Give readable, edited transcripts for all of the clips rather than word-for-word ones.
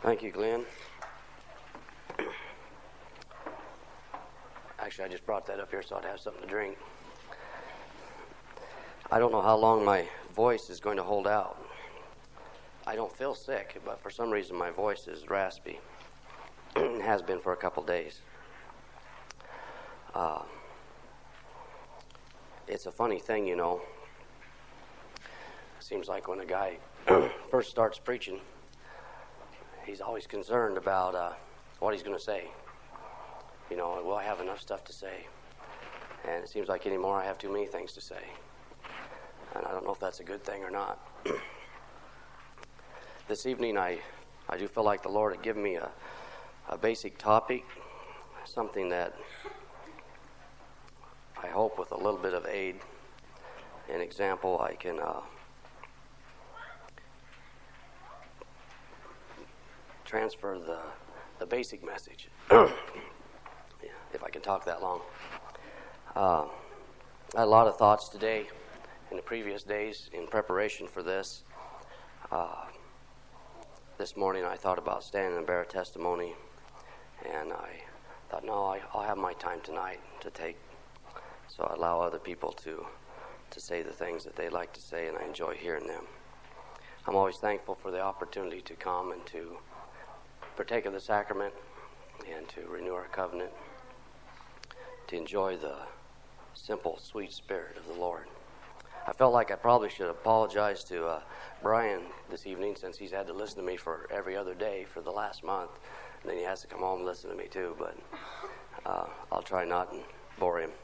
Thank you, Glenn. Actually, I just brought that up here so I'd have something to drink. I don't know how long my voice is going to hold out. I don't feel sick, but for some reason my voice is raspy. It has been for a couple days. It's a funny thing, you know. It seems like when a guy first starts preaching, he's always concerned about what he's going to say. You know, will I have enough stuff to say? And it seems like anymore I have too many things to say. And I don't know if that's a good thing or not. This evening I do feel like the Lord had given me a basic topic, something that I hope with a little bit of aid and example I can transfer the basic message, if I can talk that long. I had a lot of thoughts today in the previous days in preparation for this. This morning I thought about standing and bear a testimony, and I thought, no, I'll have my time tonight to take, so I allow other people to say the things that they like to say, and I enjoy hearing them. I'm always thankful for the opportunity to come and to partake of the sacrament and to renew our covenant, to enjoy the simple, sweet spirit of the Lord. I felt like I probably should apologize to Brian this evening, since he's had to listen to me for every other day for the last month, and then he has to come home and listen to me too, but I'll try not and bore him.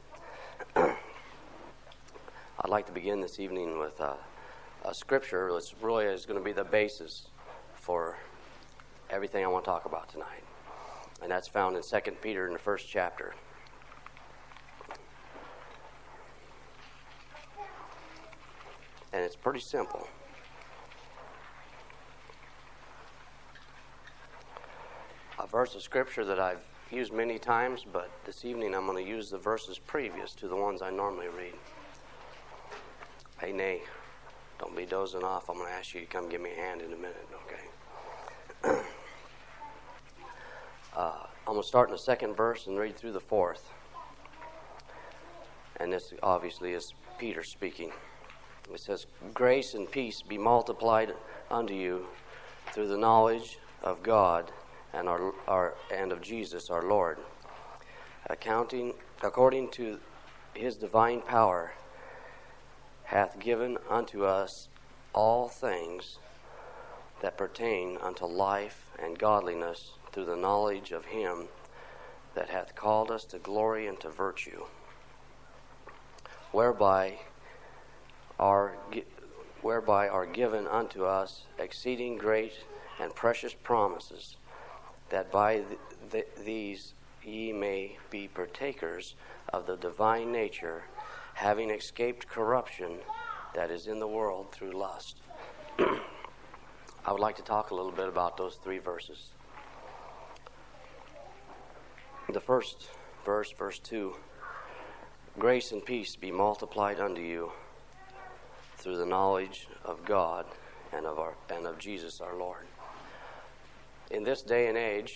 I'd like to begin this evening with a scripture which really is going to be the basis for everything I want to talk about tonight, and that's found in 2 Peter in the first chapter. And it's pretty simple. A verse of scripture that I've used many times, but this evening I'm going to use the verses previous to the ones I normally read. Hey, Nay, don't be dozing off. I'm going to ask you to come give me a hand in a minute, okay? I'm going to start in the second verse and read through the fourth. And this obviously is Peter speaking. It says, "Grace and peace be multiplied unto you through the knowledge of God and and of Jesus our Lord, according to his divine power, hath given unto us all things that pertain unto life and godliness, through the knowledge of him that hath called us to glory and to virtue, whereby are given unto us exceeding great and precious promises, that by these ye may be partakers of the divine nature, having escaped corruption that is in the world through lust." I would like to talk a little bit about those three verses. The first verse, verse 2, "Grace and peace be multiplied unto you through the knowledge of God and of Jesus our Lord." In this day and age,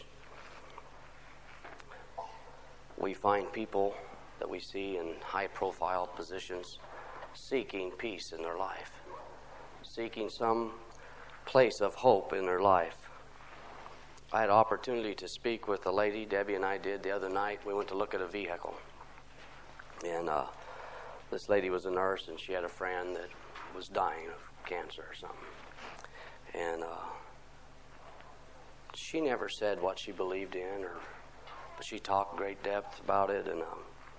we find people that we see in high-profile positions seeking peace in their life, seeking some place of hope in their life. I had an opportunity to speak with a lady, Debbie and I did, the other night. We went to look at a vehicle. And this lady was a nurse, and she had a friend that was dying of cancer or something. And she never said what she believed in, but she talked great depth about it. And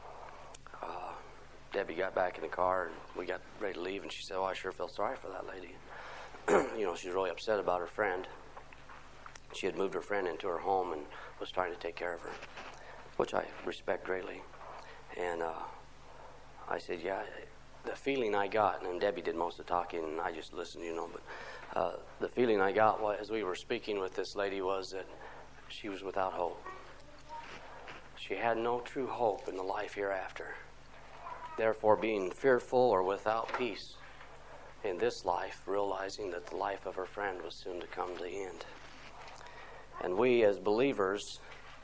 Debbie got back in the car, and we got ready to leave, and she said, "Oh, I sure feel sorry for that lady." You know, she's really upset about her friend. She had moved her friend into her home and was trying to take care of her, which I respect greatly. And I said, yeah, the feeling I got, and Debbie did most of the talking, and I just listened, you know, but the feeling I got as we were speaking with this lady was that she was without hope. She had no true hope in the life hereafter. Therefore, being fearful or without peace in this life, realizing that the life of her friend was soon to come to the end. And we as believers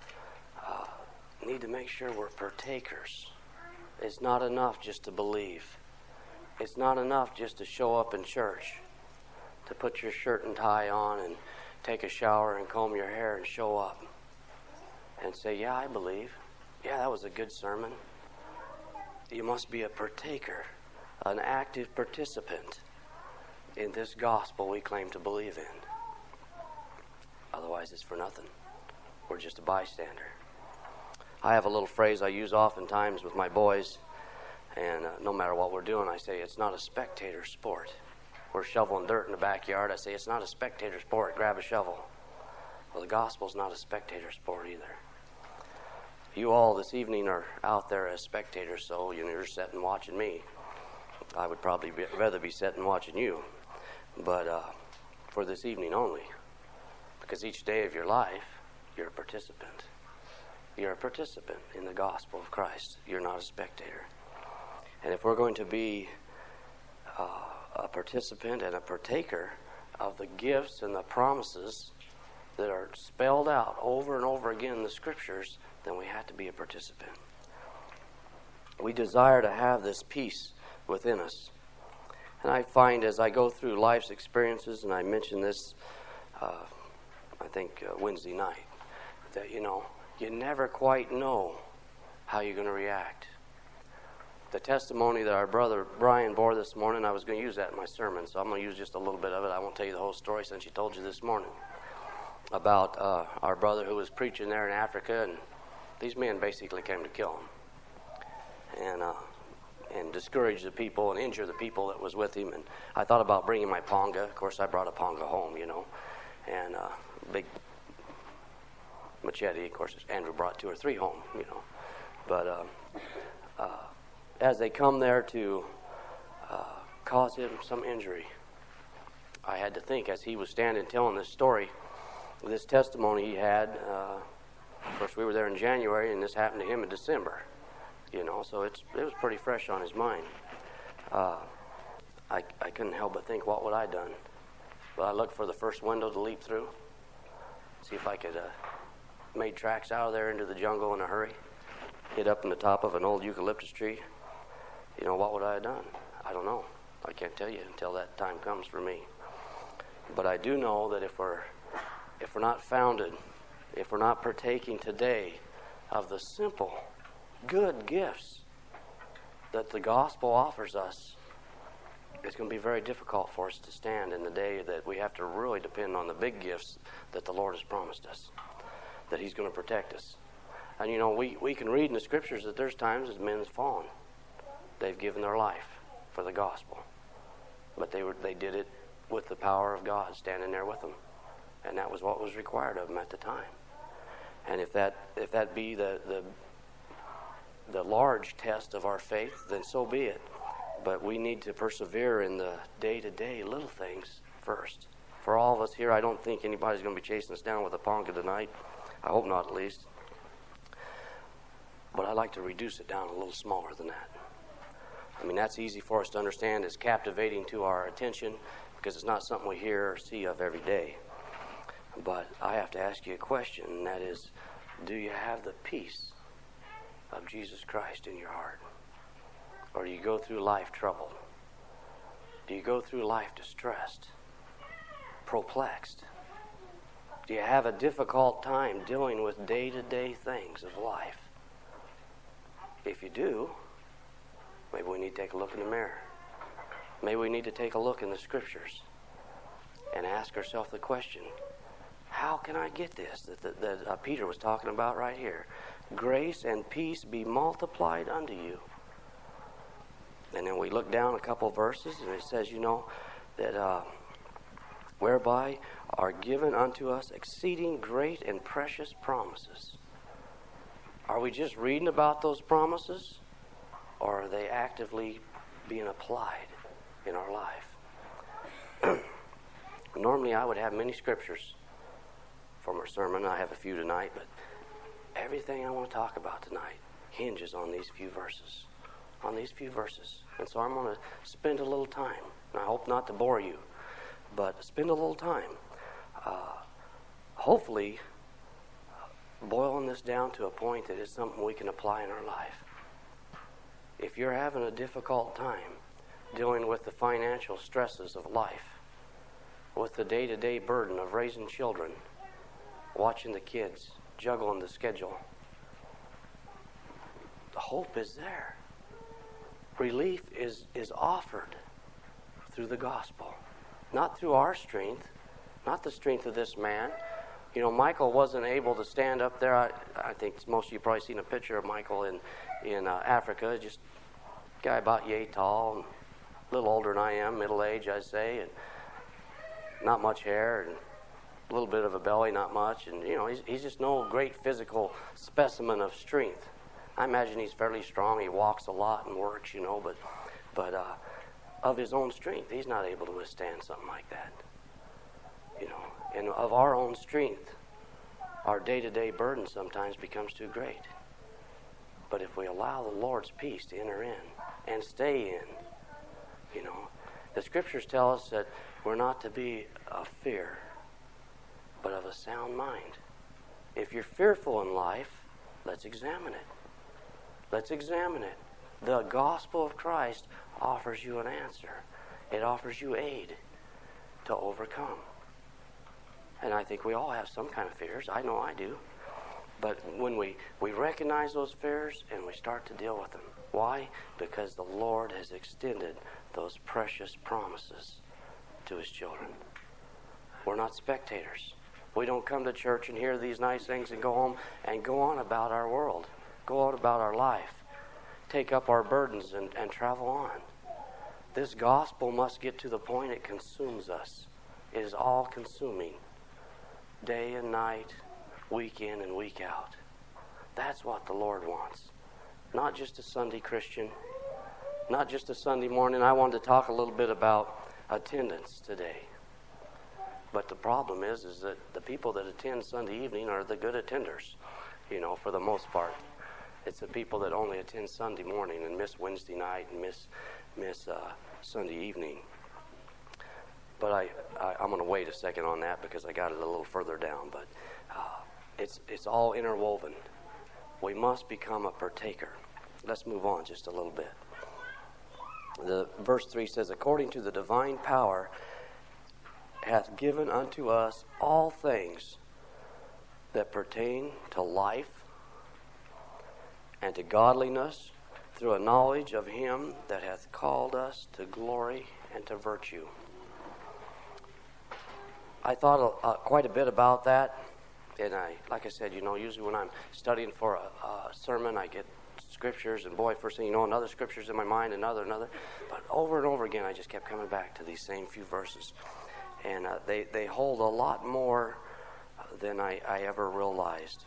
need to make sure we're partakers. It's not enough just to believe. It's not enough just to show up in church, to put your shirt and tie on and take a shower and comb your hair and show up and say, yeah, I believe. Yeah, that was a good sermon. You must be a partaker, an active participant in this gospel we claim to believe in. Otherwise, it's for nothing. We're just a bystander. I have a little phrase I use oftentimes with my boys, and no matter what we're doing, I say it's not a spectator sport. We're shoveling dirt in the backyard. I say it's not a spectator sport. Grab a shovel. Well, the gospel's not a spectator sport either. You all this evening are out there as spectators, so you're sitting watching me. I would probably rather be sitting watching you, but for this evening only, because each day of your life, you're a participant. You're a participant in the gospel of Christ. You're not a spectator. And if we're going to be a participant and a partaker of the gifts and the promises that are spelled out over and over again in the Scriptures, then we have to be a participant. We desire to have this peace within us. And I find as I go through life's experiences, and I mentioned this, I think Wednesday night, that, you never quite know how you're going to react. The testimony that our brother Brian bore this morning, I was going to use that in my sermon, so I'm going to use just a little bit of it. I won't tell you the whole story since he told you this morning about our brother who was preaching there in Africa, and these men basically came to kill him and discourage the people and injure the people that was with him. And I thought about bringing my panga. Of course, I brought a panga home, and big machete. Of course, Andrew brought 2 or 3 home, But as they come there to cause him some injury, I had to think as he was standing telling this story, this testimony he had. Of course, we were there in January, and this happened to him in December. So it was pretty fresh on his mind. I couldn't help but think, what would I done? Well, I looked for the first window to leap through, see if I could made tracks out of there into the jungle in a hurry, hid up in the top of an old eucalyptus tree. What would I have done? I don't know. I can't tell you until that time comes for me. But I do know that if we're not founded, if we're not partaking today of the simple, good gifts that the gospel offers us, it's going to be very difficult for us to stand in the day that we have to really depend on the big gifts that the Lord has promised us, that He's going to protect us. And we can read in the Scriptures that there's times as men have fallen. They've given their life for the gospel. But they did it with the power of God standing there with them. And that was what was required of them at the time. And if that be the large test of our faith, then so be it. But we need to persevere in the day-to-day little things first. For all of us here, I don't think anybody's going to be chasing us down with a panga tonight. I hope not, at least. But I'd like to reduce it down a little smaller than that. That's easy for us to understand. It's captivating to our attention because it's not something we hear or see of every day. But I have to ask you a question, and that is, do you have the peace of Jesus Christ in your heart? Or do you go through life troubled? Do you go through life distressed, perplexed? Do you have a difficult time dealing with day-to-day things of life? If you do, maybe we need to take a look in the mirror. Maybe we need to take a look in the Scriptures and ask ourselves the question, how can I get this that Peter was talking about right here? Grace and peace be multiplied unto you. And then we look down a couple of verses, and it says, that whereby are given unto us exceeding great and precious promises. Are we just reading about those promises, or are they actively being applied in our life? Normally I would have many scriptures for my sermon. I have a few tonight, but everything I want to talk about tonight hinges on these few verses. And so I'm going to spend a little time, and I hope not to bore you, but spend a little time hopefully boiling this down to a point that it's something we can apply in our life. If you're having a difficult time dealing with the financial stresses of life, with the day-to-day burden of raising children, watching the kids, juggling the schedule, the hope is there. Relief is offered through the gospel, not through our strength, not the strength of this man. You know, Michael wasn't able to stand up there. I think most of you probably seen a picture of Michael in Africa. Just a guy about yay tall, and a little older than I am, middle age, I'd say, and not much hair, and a little bit of a belly, not much. And, you know, he's just no great physical specimen of strength. I imagine he's fairly strong. He walks a lot and works, you know, but of his own strength, he's not able to withstand something like that. You know, and of our own strength, our day-to-day burden sometimes becomes too great. But if we allow the Lord's peace to enter in and stay in, you know, the scriptures tell us that we're not to be of fear, but of a sound mind. If you're fearful in life, let's examine it. Let's examine it. The gospel of Christ offers you an answer. It offers you aid to overcome. And I think we all have some kind of fears. I know I do. But when we recognize those fears and we start to deal with them. Why? Because the Lord has extended those precious promises to His children. We're not spectators. We don't come to church and hear these nice things and go home and go on about our world. Go on about our life. Take up our burdens and travel on. This gospel must get to the point it consumes us. It is all consuming. Day and night, week in and week out. That's what the Lord wants. Not just a Sunday Christian, not just a Sunday morning. I wanted to talk a little bit about attendance today. But the problem is that the people that attend Sunday evening are the good attenders, you know, for the most part. It's the people that only attend Sunday morning and miss Wednesday night and miss Sunday evening. But I'm going to wait a second on that because I got it a little further down. But it's all interwoven. We must become a partaker. Let's move on just a little bit. The verse 3 says, according to the divine power hath given unto us all things that pertain to life and to godliness, through a knowledge of Him that hath called us to glory and to virtue. I thought quite a bit about that, and like I said, you know, usually when I'm studying for a sermon, I get scriptures, and boy, first thing you know, another scripture's in my mind, another. But over and over again, I just kept coming back to these same few verses, and they hold a lot more than I ever realized.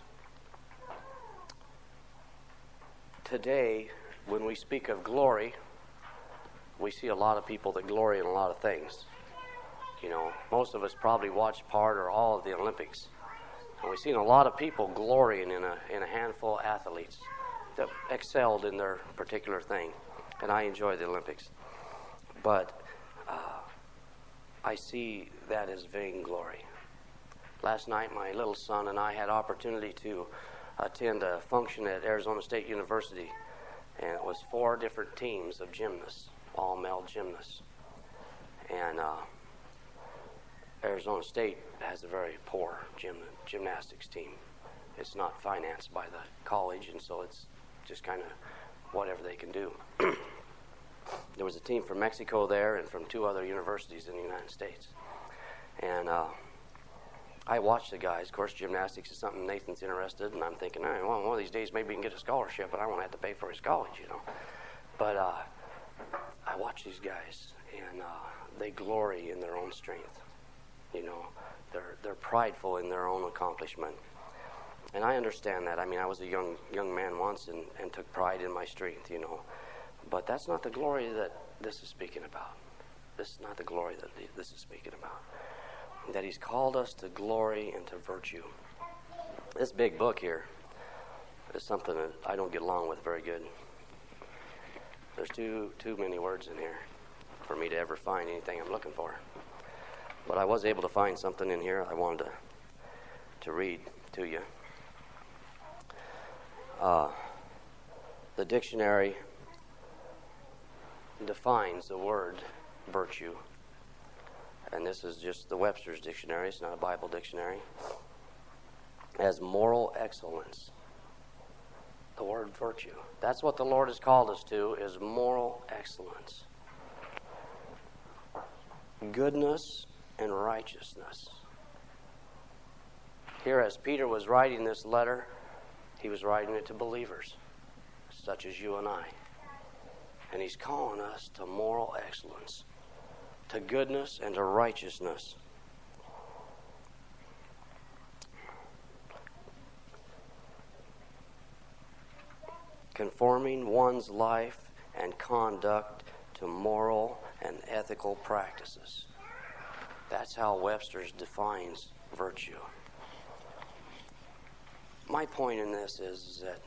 Today, when we speak of glory, we see a lot of people that glory in a lot of things. You know, most of us probably watched part or all of the Olympics. And we've seen a lot of people glorying in a handful of athletes that excelled in their particular thing. And I enjoy the Olympics. But I see that as vainglory. Last night, my little son and I had opportunity to attend a function at Arizona State University. And it was 4 different teams of gymnasts, all male gymnasts. And Arizona State has a very poor gymnastics team. It's not financed by the college, and so it's just kind of whatever they can do. There was a team from Mexico there and from 2 other universities in the United States. And I watched the guys. Of course, gymnastics is something Nathan's interested in, and I'm thinking, well, one of these days maybe he can get a scholarship, but I won't have to pay for his college, you know. But I watch these guys, and they glory in their own strength. You know, they're prideful in their own accomplishment. And I understand that. I mean, I was a young man once and took pride in my strength, you know. But that's not the glory that this is speaking about. This is not the glory that this is speaking about. That He's called us to glory and to virtue. This big book here is something that I don't get along with very good. There's too many words in here for me to ever find anything I'm looking for. But I was able to find something in here I wanted to read to you. The dictionary defines the word virtue, and this is just the Webster's dictionary, it's not a Bible dictionary, as moral excellence. The word virtue. That's what the Lord has called us to, is moral excellence. Goodness and righteousness. Here, as Peter was writing this letter, he was writing it to believers, such as you and I. And he's calling us to moral excellence, to goodness and to righteousness. Conforming one's life and conduct to moral and ethical practices. That's how Webster's defines virtue. My point in this is that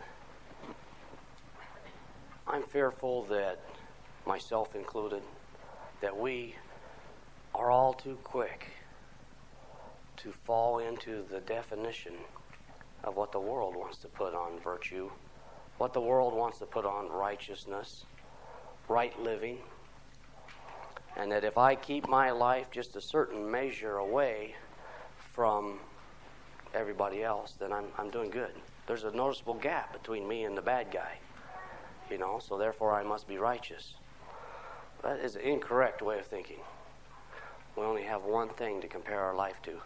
I'm fearful that, myself included, that we are all too quick to fall into the definition of what the world wants to put on virtue, what the world wants to put on righteousness, right living, and that if I keep my life just a certain measure away from everybody else, then I'm doing good. There's a noticeable gap between me and the bad guy, so therefore I must be righteous. That is an incorrect way of thinking. We only have one thing to compare our life to,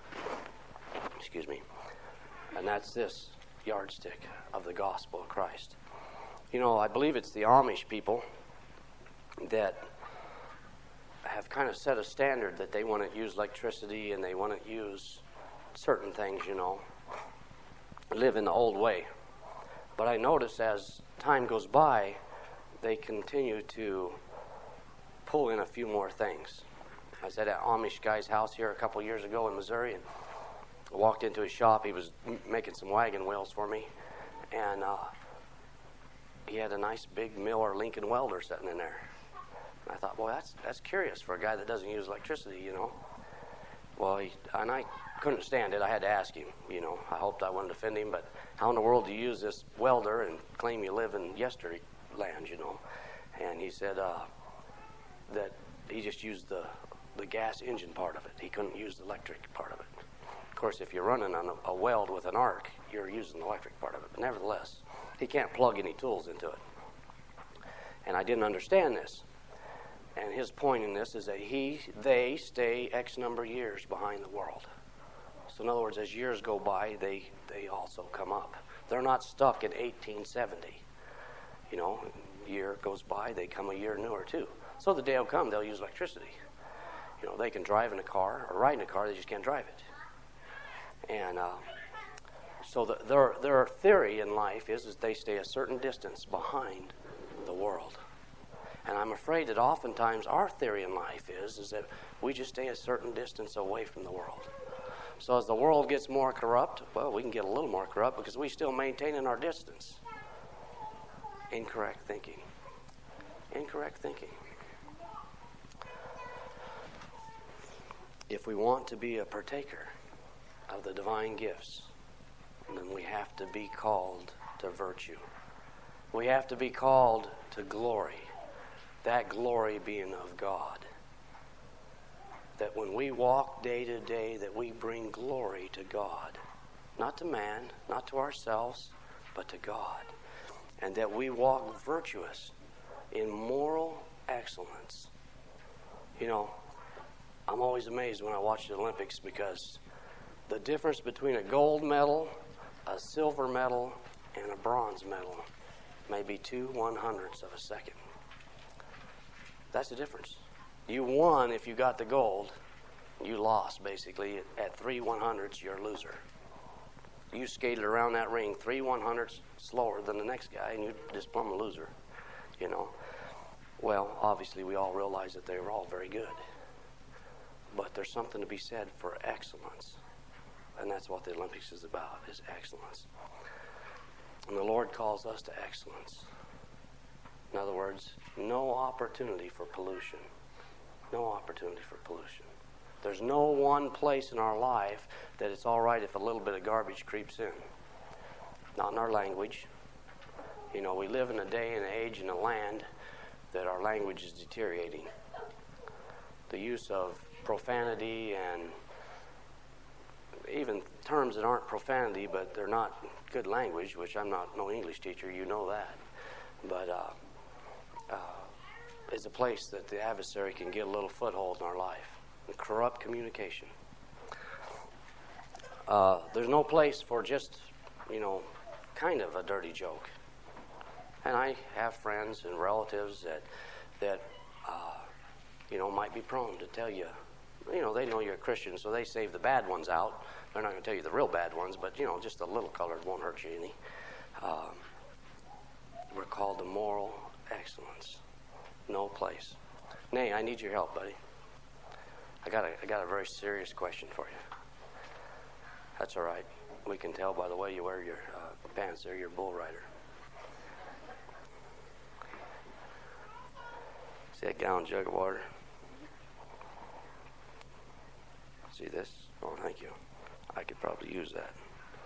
and that's this yardstick of the gospel of Christ. I believe it's the Amish people that have kind of set a standard that they want to use electricity and they want to use certain things, live in the old way. But I notice as time goes by, they continue to pull in a few more things. I was at an Amish guy's house here a couple years ago in Missouri, and I walked into his shop. He was making some wagon wheels for me, and he had a nice big Miller Lincoln welder sitting in there. And I thought, boy, that's curious for a guy that doesn't use electricity, Well, and I couldn't stand it. I had to ask him, I hoped I wouldn't offend him, but how in the world do you use this welder and claim you live in yesterland, And he said that he just used the gas engine part of it. He couldn't use the electric part of it. Of course, if you're running on a weld with an arc, you're using the electric part of it. But nevertheless, he can't plug any tools into it. And I didn't understand this. And his point in this is that they stay X number of years behind the world. So in other words, as years go by, they also come up. They're not stuck in 1870. Year goes by, they come a year newer too. So the day will come, they'll use electricity. They can drive in a car or ride in a car, they just can't drive it. And so their theory in life is they stay a certain distance behind the world. And I'm afraid that oftentimes our theory in life is that we just stay a certain distance away from the world. So as the world gets more corrupt, well, we can get a little more corrupt because we still maintaining our distance. Incorrect thinking. Incorrect thinking. If we want to be a partaker of the divine gifts, then we have to be called to virtue. We have to be called to glory. That glory being of God. That when we walk day to day, that we bring glory to God. Not to man, not to ourselves, but to God. And that we walk virtuous in moral excellence. I'm always amazed when I watch the Olympics because the difference between a gold medal, a silver medal, and a bronze medal may be 2/100ths of a second. That's the difference. You won if you got the gold. You lost, basically. At 3/100ths, you're a loser. You skated around that ring 3/100ths slower than the next guy, and you just plumb a loser, Well, obviously, we all realize that they were all very good. But there's something to be said for excellence. And that's what the Olympics is about, is excellence. And the Lord calls us to excellence. In other words, no opportunity for pollution. No opportunity for pollution. There's no one place in our life that it's all right if a little bit of garbage creeps in. Not in our language. You know, we live in a day and age in a land that our language is deteriorating. The use of profanity and even terms that aren't profanity, but they're not good language, which I'm not no English teacher, you know that. But is a place that the adversary can get a little foothold in our life and corrupt communication. There's no place for just, you know, kind of a dirty joke. And I have friends and relatives that you know, might be prone to tell you, you know, they know you're a Christian, so they save the bad ones out. They're not going to tell you the real bad ones, but, you know, just a little colored won't hurt you any. We're called to moral excellence. No place. Nay, I need your help, buddy. I got a very serious question for you. That's all right. We can tell by the way you wear your pants there, you're a bull rider. See that gallon jug of water? See this? Oh, thank you. I could probably use that.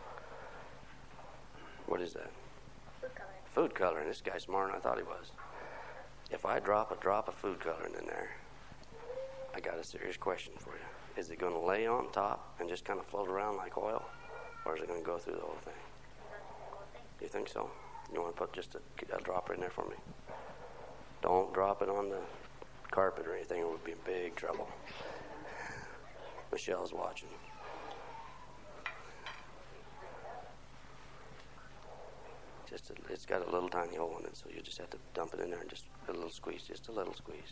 What is that? Food coloring. Food coloring. This guy's smarter than I thought he was. If I drop a drop of food coloring in there, I got a serious question for you. Is it going to lay on top and just kind of float around like oil? Or is it going to go through the whole thing? You think so? You want to put just a dropper in there for me? Don't drop it on the carpet or anything. It would be in big trouble. Michelle's watching. It's got a little tiny hole in it, so you just have to dump it in there and just a little squeeze, just a little squeeze.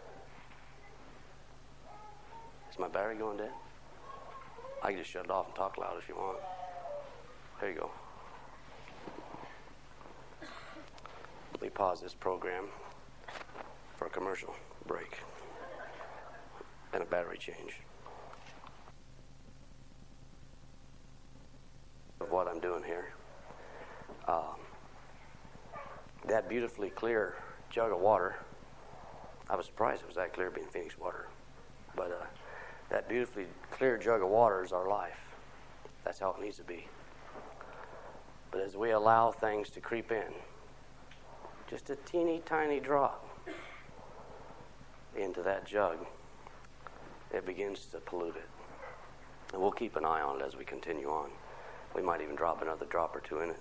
Is my battery going dead? I can just shut it off and talk loud if you want. There you go. Let me pause this program for a commercial break and a battery change of what I'm doing here. That beautifully clear jug of water, I was surprised it was that clear being Phoenix water, but that beautifully clear jug of water is our life. That's how it needs to be. But as we allow things to creep in, just a teeny tiny drop into that jug, it begins to pollute it. And we'll keep an eye on it as we continue on. We might even drop another drop or two in it.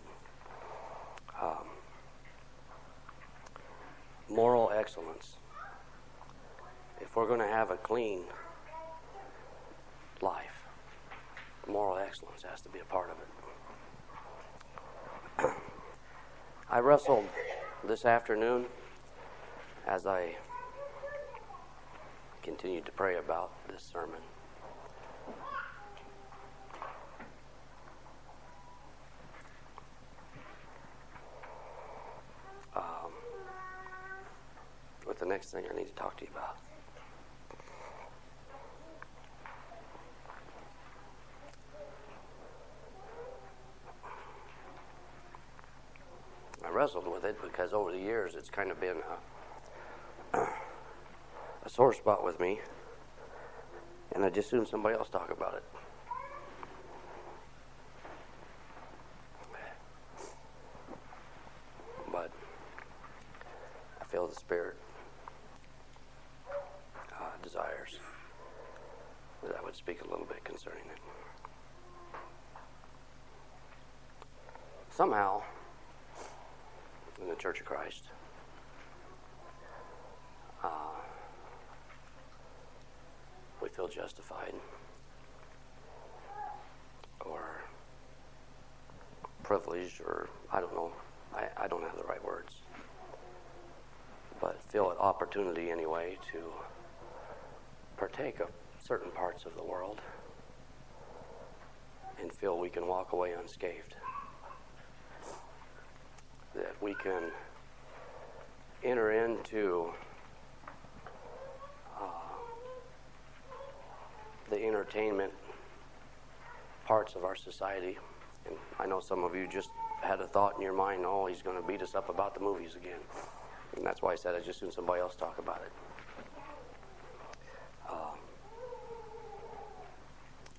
Moral excellence. If we're going to have a clean life, moral excellence has to be a part of it. I wrestled this afternoon as I continued to pray about this sermon. With the next thing I need to talk to you about. I wrestled with it because over the years it's kind of been a sore spot with me, and I just assumed somebody else talk about it. But I feel the Spirit desires that I would speak a little bit concerning it. Somehow, in the Church of Christ, we feel justified or privileged, or I don't know, I don't have the right words, but feel an opportunity anyway to partake of certain parts of the world and feel we can walk away unscathed. That we can enter into the entertainment parts of our society. And I know some of you just had a thought in your mind, oh, he's going to beat us up about the movies again. And that's why I said I just assumed somebody else talk about it.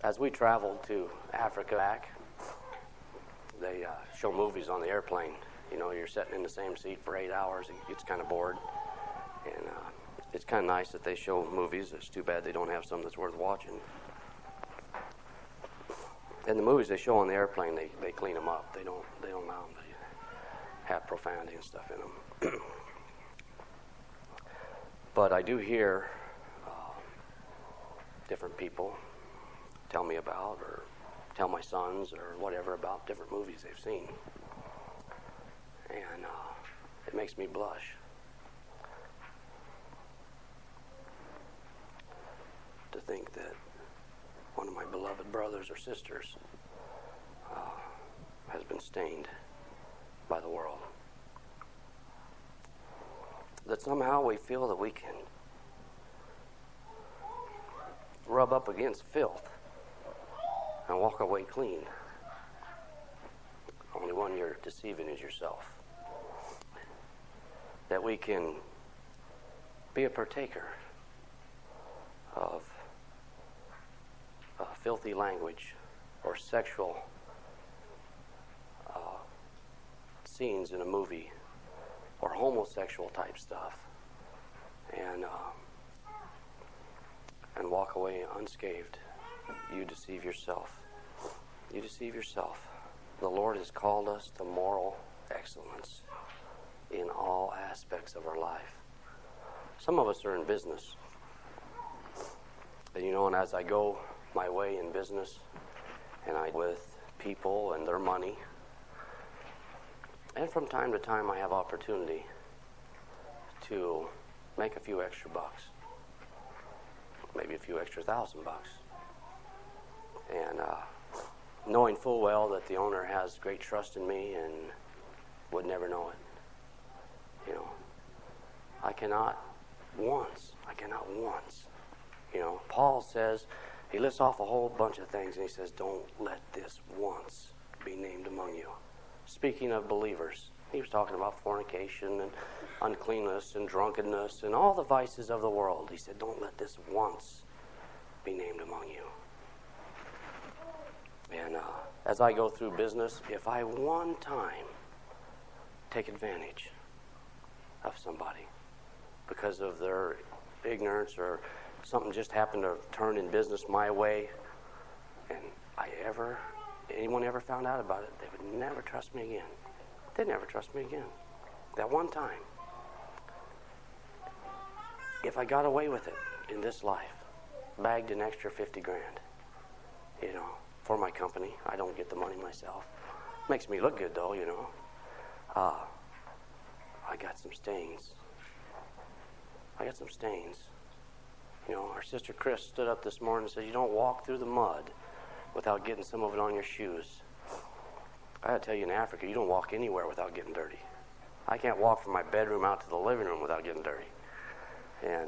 As we traveled to Africa back, they show movies on the airplane. You know, you're sitting in the same seat for 8 hours. It gets kind of bored. And it's kind of nice that they show movies. It's too bad they don't have some that's worth watching. And the movies they show on the airplane, they clean them up. They don't allow them to have profanity and stuff in them. But I do hear different people tell me about, or tell my sons or whatever about different movies they've seen. And it makes me blush. To think that one of my beloved brothers or sisters has been stained by the world. That somehow we feel that we can rub up against filth and walk away clean. Only one you're deceiving is yourself. That we can be a partaker of filthy language or sexual scenes in a movie or homosexual type stuff and walk away unscathed. You deceive yourself. You deceive yourself. The Lord has called us to moral excellence in all aspects of our life. Some of us are in business. And and as I go my way in business, and I with people and their money, and from time to time I have opportunity to make a few extra bucks, maybe a few extra $1,000. And knowing full well that the owner has great trust in me and would never know it. I cannot once, Paul says, he lists off a whole bunch of things, and he says, don't let this once be named among you. Speaking of believers, he was talking about fornication and uncleanness and drunkenness and all the vices of the world. He said, don't let this once be named among you. And as I go through business, if I one time take advantage of somebody because of their ignorance or something just happened to turn in business my way, and anyone ever found out about it, they would never trust me again. They'd never trust me again. That one time. If I got away with it in this life, bagged an extra $50,000, for my company. I don't get the money myself. Makes me look good though, I got some stains. Our sister Chris stood up this morning and said, you don't walk through the mud without getting some of it on your shoes. I gotta tell you, in Africa, you don't walk anywhere without getting dirty. I can't walk from my bedroom out to the living room without getting dirty. And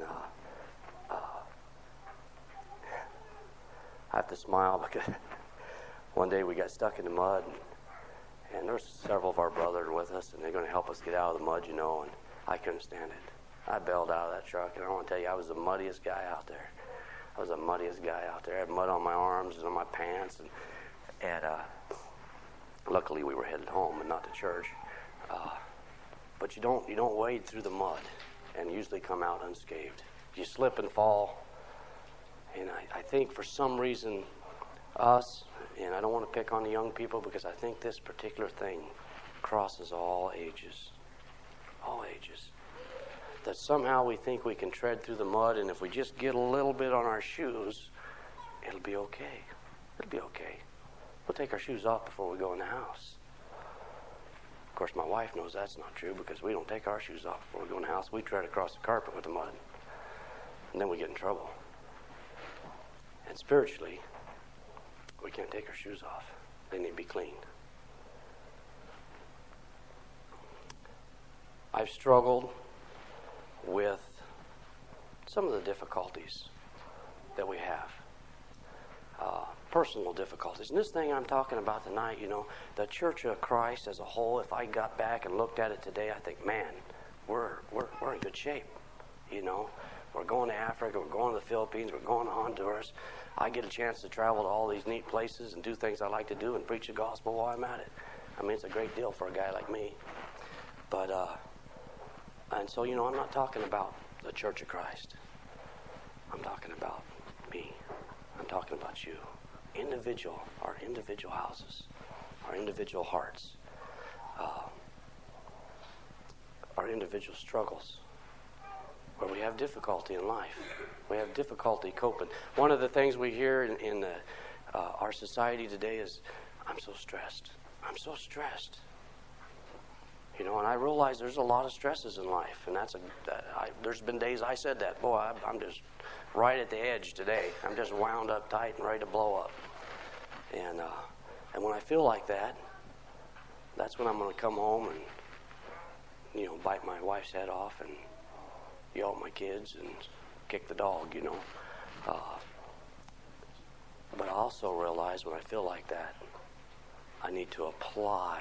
I have to smile because one day we got stuck in the mud, and there's several of our brothers with us, and they're going to help us get out of the mud, and I couldn't stand it. I bailed out of that truck, and I want to tell you, I was the muddiest guy out there. I had mud on my arms and on my pants, and luckily we were headed home and not to church. But you don't wade through the mud and usually come out unscathed. You slip and fall, and I think for some reason us, and I don't want to pick on the young people because I think this particular thing crosses all ages. That somehow we think we can tread through the mud, and if we just get a little bit on our shoes, it'll be okay. We'll take our shoes off before we go in the house. Of course, my wife knows that's not true because we don't take our shoes off before we go in the house. We tread across the carpet with the mud, and then we get in trouble. And spiritually, we can't take our shoes off. They need to be cleaned. I've struggled with some of the difficulties that we have. Personal difficulties. And this thing I'm talking about tonight, the Church of Christ as a whole, if I got back and looked at it today, I think, man, we're in good shape. We're going to Africa. We're going to the Philippines. We're going to Honduras. I get a chance to travel to all these neat places and do things I like to do and preach the gospel while I'm at it. I mean, it's a great deal for a guy like me. But, and so, I'm not talking about the Church of Christ. I'm talking about me. I'm talking about you. Our individual houses, our individual hearts, our individual struggles, where we have difficulty in life. We have difficulty coping. One of the things we hear in our society today is, I'm so stressed. I'm so stressed. And I realize there's a lot of stresses in life, and there's been days I said that. Boy, I'm just right at the edge today. I'm just wound up tight and ready to blow up. And when I feel like that, that's when I'm going to come home and bite my wife's head off and yell at my kids and kick the dog. But I also realize when I feel like that, I need to apply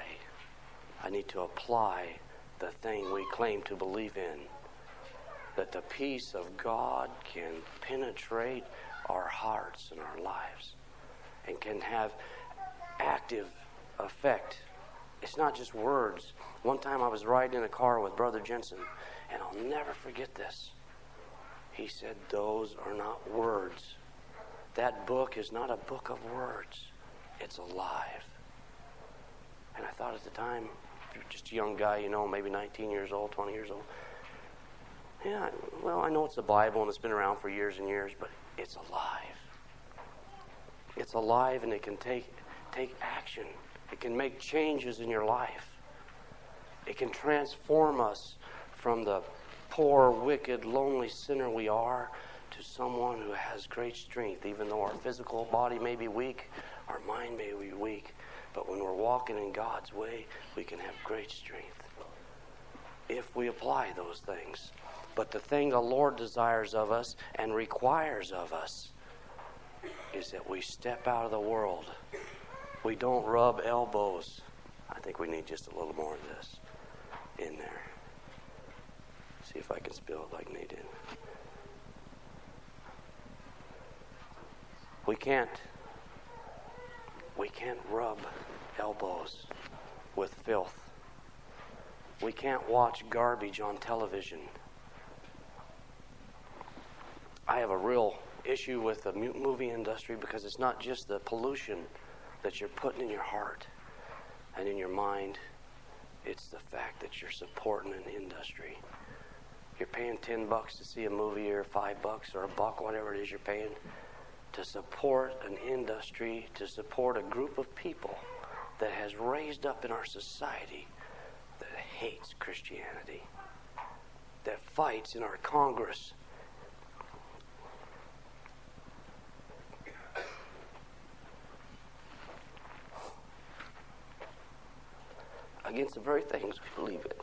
the thing we claim to believe in, that the peace of God can penetrate our hearts and our lives and can have active effect. It's not just words. One time I was riding in a car with Brother Jensen, and I'll never forget this. He said, those are not words. That book is not a book of words. It's alive. And I thought at the time, just a young guy, maybe 19 years old, 20 years old. Yeah, well, I know it's the Bible and it's been around for years and years, but it's alive. It's alive, and it can take action. It can make changes in your life. It can transform us from the poor, wicked, lonely sinner we are to someone who has great strength, even though our physical body may be weak, our mind may be weak. But when we're walking in God's way, we can have great strength if we apply those things. But the thing the Lord desires of us and requires of us is that we step out of the world. We don't rub elbows. I think we need just a little more of this in there. See if I can spill it like Nate did. We can't rub elbows with filth. We can't watch garbage on television. I have a real issue with the movie industry because it's not just the pollution that you're putting in your heart and in your mind. It's the fact that you're supporting an industry. You're paying $10 to see a movie, or $5 or $1, whatever it is you're paying, to support an industry, to support a group of people that has raised up in our society that hates Christianity, that fights in our Congress against the very things we believe in.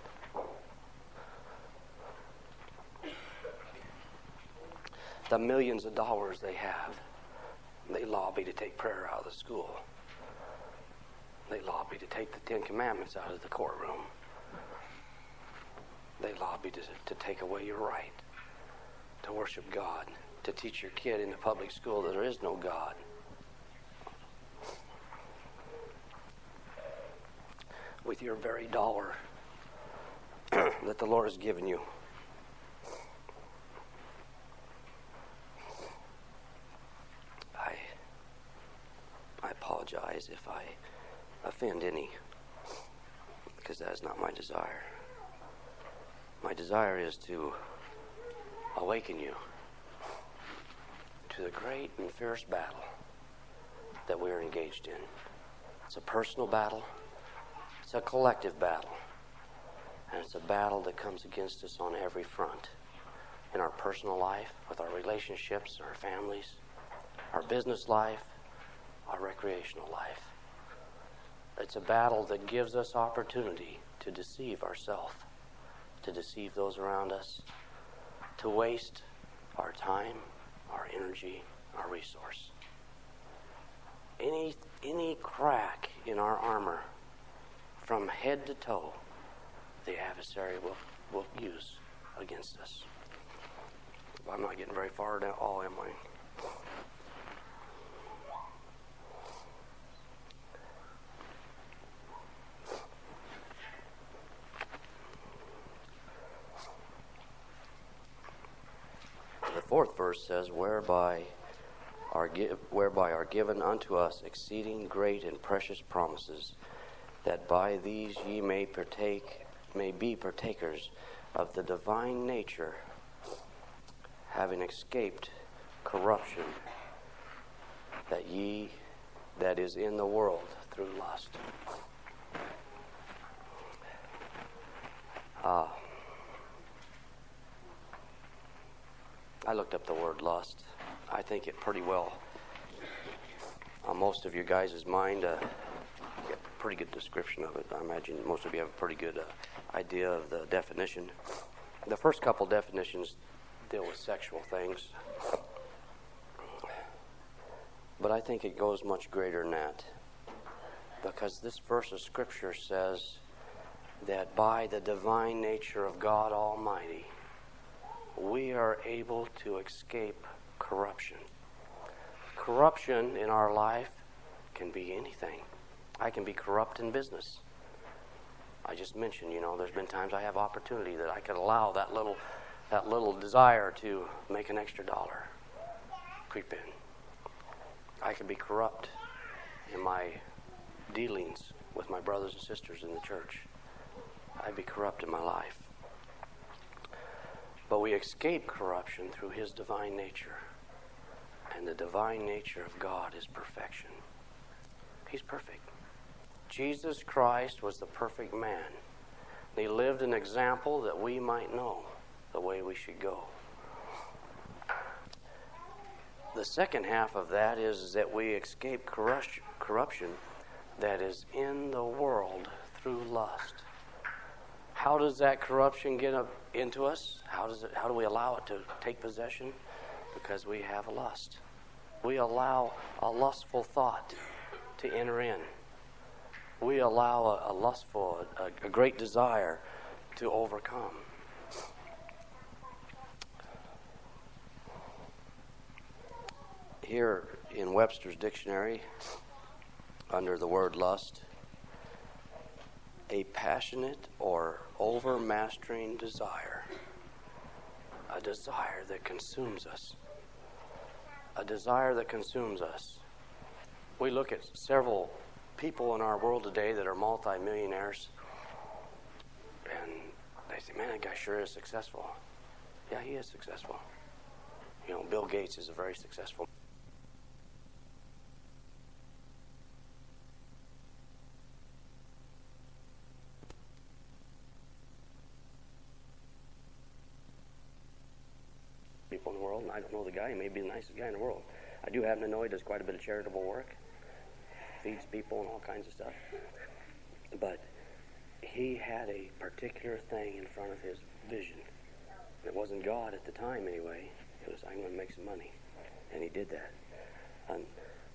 The millions of dollars they have, they lobby to take prayer out of the school. They lobby to take the Ten Commandments out of the courtroom. They lobby to take away your right to worship God, to teach your kid in the public school that there is no God. With your very dollar that the Lord has given you. I apologize if I offend any, because that is not my desire. My desire is to awaken you to the great and fierce battle that we are engaged in. It's a personal battle. It's a collective battle. And it's a battle that comes against us on every front. In our personal life, with our relationships, our families, our business life, our recreational life. It's a battle that gives us opportunity to deceive ourselves, to deceive those around us, to waste our time, our energy, our resource. Any crack in our armor, from head to toe, the adversary will use against us. I'm not getting very far now. Oh, am I? The fourth verse says, whereby are given unto us exceeding great and precious promises, that by these ye may be partakers of the divine nature, having escaped corruption that is in the world through lust. I looked up the word lust. I think it pretty well, on most of you guys' mind, get a pretty good description of it. I imagine most of you have a pretty good idea of the definition. The first couple definitions deal with sexual things, but I think it goes much greater than that, because this verse of Scripture says that by the divine nature of God Almighty, we are able to escape corruption. Corruption in our life can be anything. I can be corrupt in business. I just mentioned, there's been times I have opportunity that I could allow that little desire to make an extra dollar creep in. I could be corrupt in my dealings with my brothers and sisters in the church. I'd be corrupt in my life. But we escape corruption through His divine nature. And the divine nature of God is perfection. He's perfect. Jesus Christ was the perfect man. He lived an example that we might know the way we should go. The second half of that is that we escape corruption that is in the world through lust. How does that corruption get into us? How do we allow it to take possession? Because we have lust. We allow a lustful thought to enter in. We allow a great desire to overcome. Here in Webster's dictionary, under the word lust, a passionate or overmastering desire. A desire that consumes us. A desire that consumes us. We look at several people in our world today that are multi-millionaires, and they say, man, that guy sure is successful. Yeah, he is successful. Bill Gates is a very successful. People in the world, and I don't know the guy. He may be the nicest guy in the world. I do happen to know he does quite a bit of charitable work, feeds people and all kinds of stuff. But he had a particular thing in front of his vision. It wasn't God at the time anyway. It was, I'm going to make some money. And he did that. And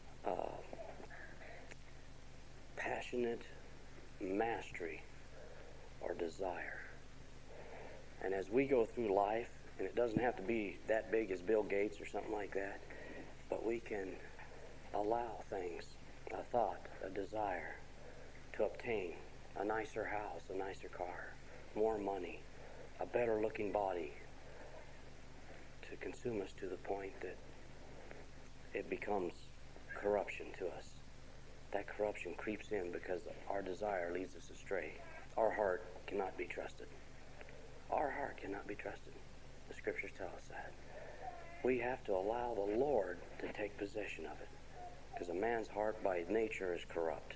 passionate mastery or desire. And as we go through life, and it doesn't have to be that big as Bill Gates or something like that, but we can allow things, a thought, a desire, to obtain a nicer house, a nicer car, more money, a better looking body, to consume us to the point that it becomes corruption to us. That corruption creeps in because our desire leads us astray. Our heart cannot be trusted. Our heart cannot be trusted. The Scriptures tell us that. We have to allow the Lord to take possession of it, because a man's heart by nature is corrupt.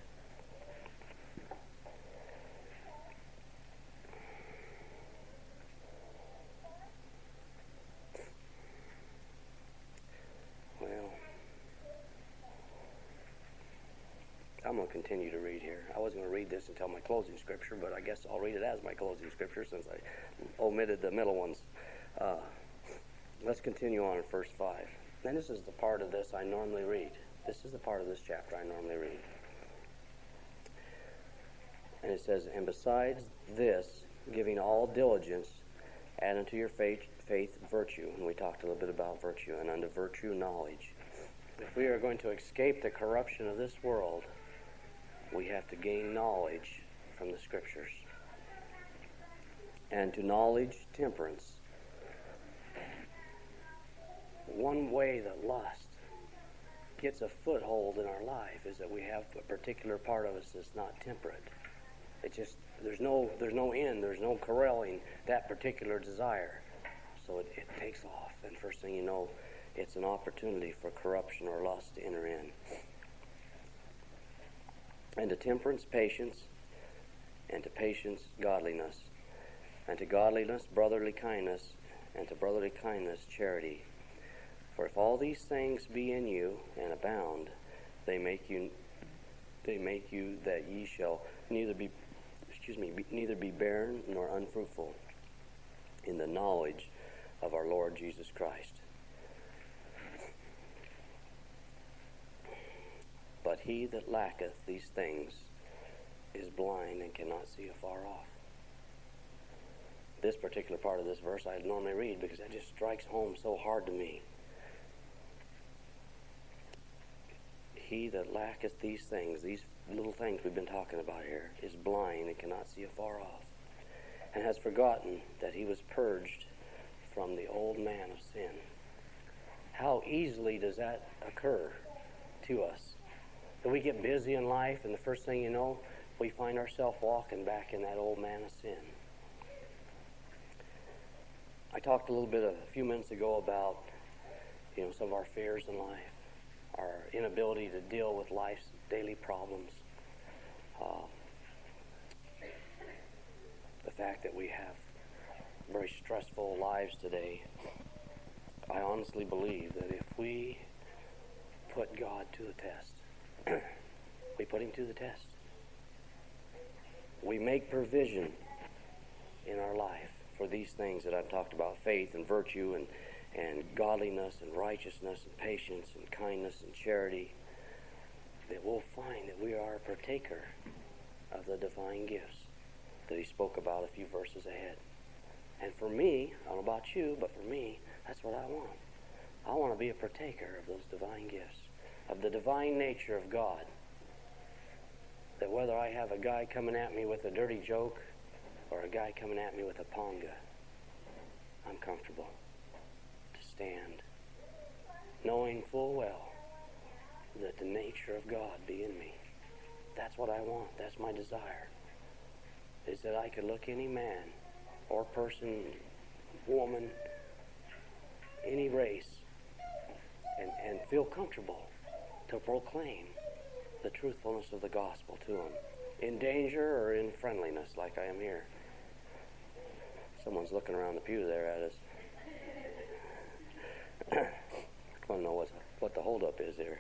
Well, I'm going to continue to read here. I wasn't going to read this until my closing scripture, but I guess I'll read it as my closing scripture since I omitted the middle ones. Let's continue on in verse 5. Then this is the part of this I normally read. This is the part of this chapter I normally read. And it says, and besides this, giving all diligence, Add unto your faith virtue, and we talked a little bit about virtue, and unto virtue knowledge. If we are going to escape the corruption of this world, we have to gain knowledge from the Scriptures. And to knowledge, temperance. One way that lust gets a foothold in our life is that we have a particular part of us that's not temperate. It just, there's no end, there's no corralling that particular desire. So it takes off, and first thing you know, it's an opportunity for corruption or lust to enter in. And to temperance, patience, and to patience, godliness, and to godliness, brotherly kindness, and to brotherly kindness, charity. For if all these things be in you and abound, they make you that ye shall neither be barren nor unfruitful in the knowledge of our Lord Jesus Christ. But he that lacketh these things is blind and cannot see afar off. This particular part of this verse I normally read because it just strikes home so hard to me. He that lacketh these things, these little things we've been talking about here, is blind and cannot see afar off, and has forgotten that he was purged from the old man of sin. How easily does that occur to us? That we get busy in life, and the first thing you know, we find ourselves walking back in that old man of sin. I talked a little bit a few minutes ago about, some of our fears in life, our inability to deal with life's daily problems, the fact that we have very stressful lives today. I honestly believe that if we put God to the test, we put him to the test. We make provision in our life for these things that I've talked about, faith and virtue and godliness and righteousness and patience and kindness and charity, that we'll find that we are a partaker of the divine gifts that he spoke about a few verses ahead. And for me, I don't know about you, but for me, that's what I want. I want to be a partaker of those divine gifts, of the divine nature of God. That whether I have a guy coming at me with a dirty joke or a guy coming at me with a panga, I'm comfortable to stand, knowing full well that the nature of God be in me. That's what I want. That's my desire, is that I could look any man or person, woman, any race, and feel comfortable to proclaim the truthfulness of the gospel to them, in danger or in friendliness, like I am here. Someone's looking around the pew there at us. I want to know what the holdup is here.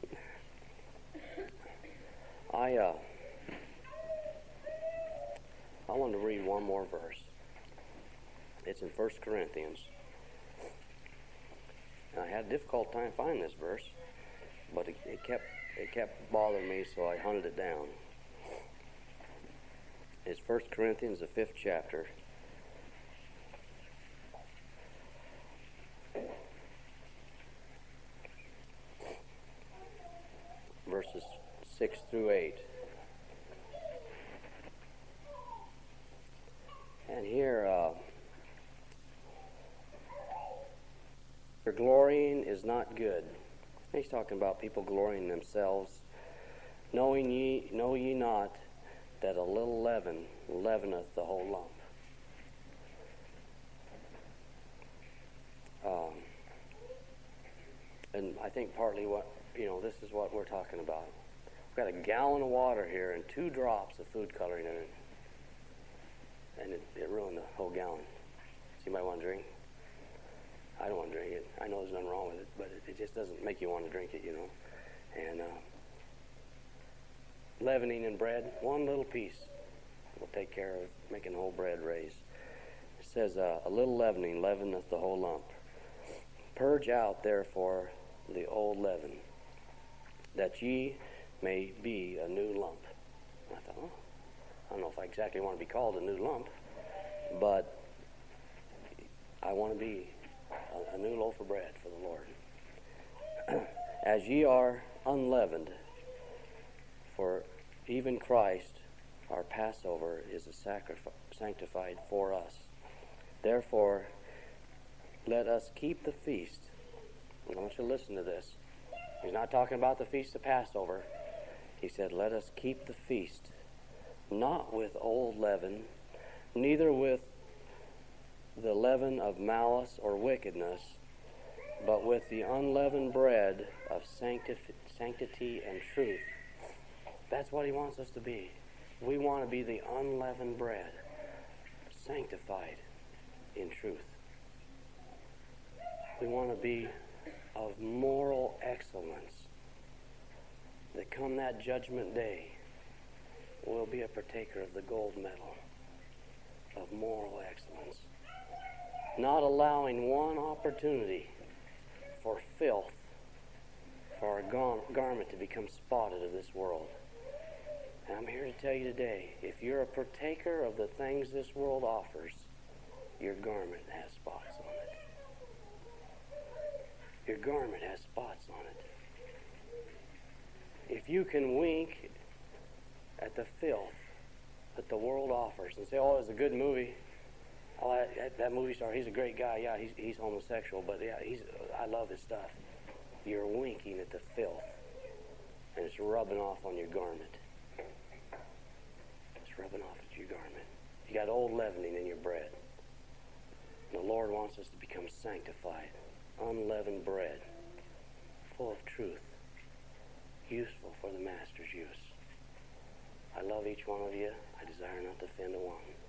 I wanted to read one more verse. It's in 1 Corinthians. And I had a difficult time finding this verse, but it kept bothering me, so I hunted it down. It's 1 Corinthians, the 5th chapter. Verses 6 through 8. And here, your glorying is not good. He's talking about people glorying themselves. Know ye not that a little leaven leaveneth the whole lump. And I think partly this is what we're talking about. We've got a gallon of water here and 2 drops of food coloring in it. And it ruined the whole gallon. So you might want to drink. I don't want to drink it. I know there's nothing wrong with it, but it just doesn't make you want to drink it, And leavening in bread, one little piece will take care of making the whole bread raise. It says, a little leavening leaveneth the whole lump. Purge out, therefore, the old leaven, that ye may be a new lump. And I thought, I don't know if I exactly want to be called a new lump, but I want to be a new loaf of bread for the Lord. As ye are unleavened, for even Christ, our Passover, is sanctified for us. Therefore, let us keep the feast. I want you to listen to this. He's not talking about the feast of Passover. He said, let us keep the feast, not with old leaven, neither with the leaven of malice or wickedness, but with the unleavened bread of sanctity and truth. That's what he wants us to be. We want to be the unleavened bread, sanctified in truth. We want to be of moral excellence, that come that judgment day, we'll be a partaker of the gold medal of moral excellence. Not allowing one opportunity for filth, for our garment to become spotted of this world. And I'm here to tell you today, if you're a partaker of the things this world offers, your garment has spots on it. Your garment has spots on it. If you can wink at the filth that the world offers and say, oh, it's a good movie. Oh, that movie star, he's a great guy. Yeah, he's homosexual, but yeah, I love his stuff. You're winking at the filth, and it's rubbing off on your garment. It's rubbing off at your garment. You got old leavening in your bread. And the Lord wants us to become sanctified, unleavened bread, full of truth, useful for the Master's use. I love each one of you. I desire not to offend one.